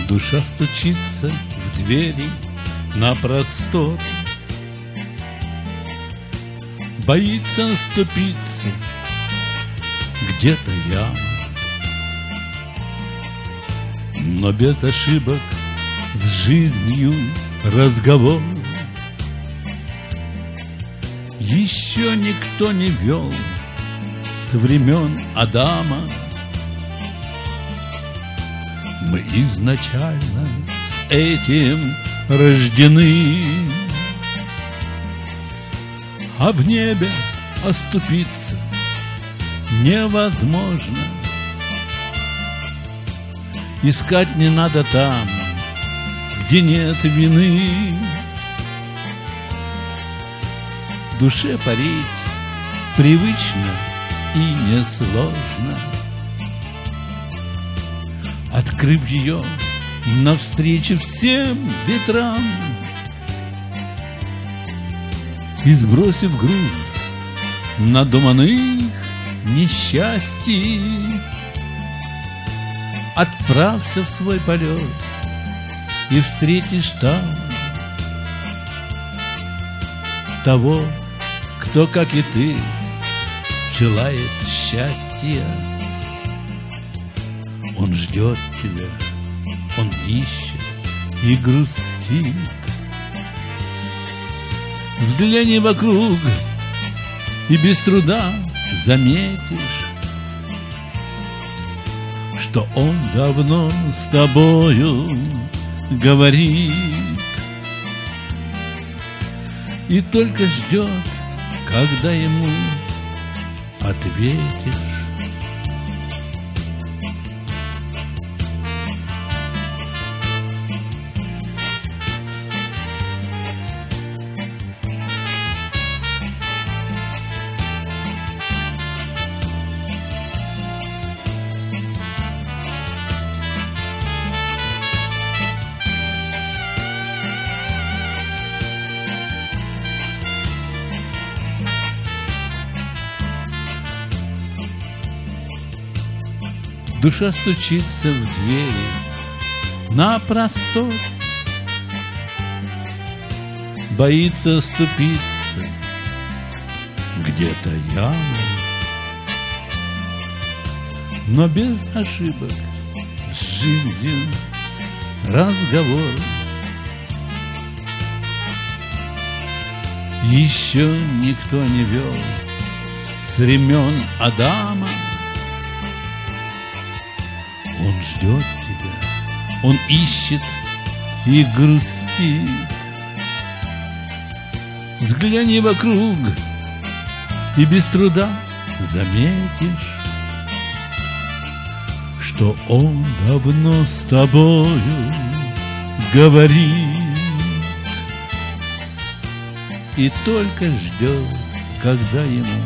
Душа стучится в двери на простор, боится оступиться, где-то яма, но без ошибок с жизнью разговор еще никто не вел с времен Адама. Мы изначально с этим рождены, а в небе оступиться невозможно. Искать не надо там, где нет вины. Душе парить привычно и несложно. Открыв ее навстречу всем ветрам и сбросив груз надуманных несчастий, отправься в свой полет и встретишь там того, кто, как и ты, желает счастья. Он ждет тебя, он ищет и грустит. Взгляни вокруг, и без труда заметишь, что он давно с тобою говорит и только ждет, когда ему ответишь. Душа стучится в двери на простор, боится оступиться, где-то яма, но без ошибок с жизнью разговор. Еще никто не вел с времен Адама. Он ждет тебя, он ищет и грустит. Взгляни вокруг, и без труда заметишь, что он давно с тобою говорит и только ждет, когда ему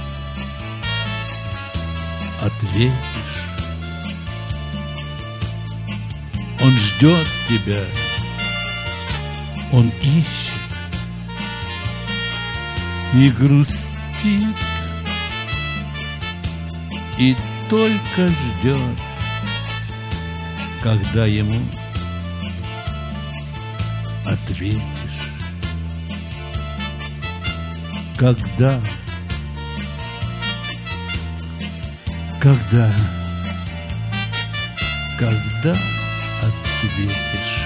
ответишь. Он ждет тебя, он ищет и грустит, и только ждет, когда ему ответишь. Когда ответишь.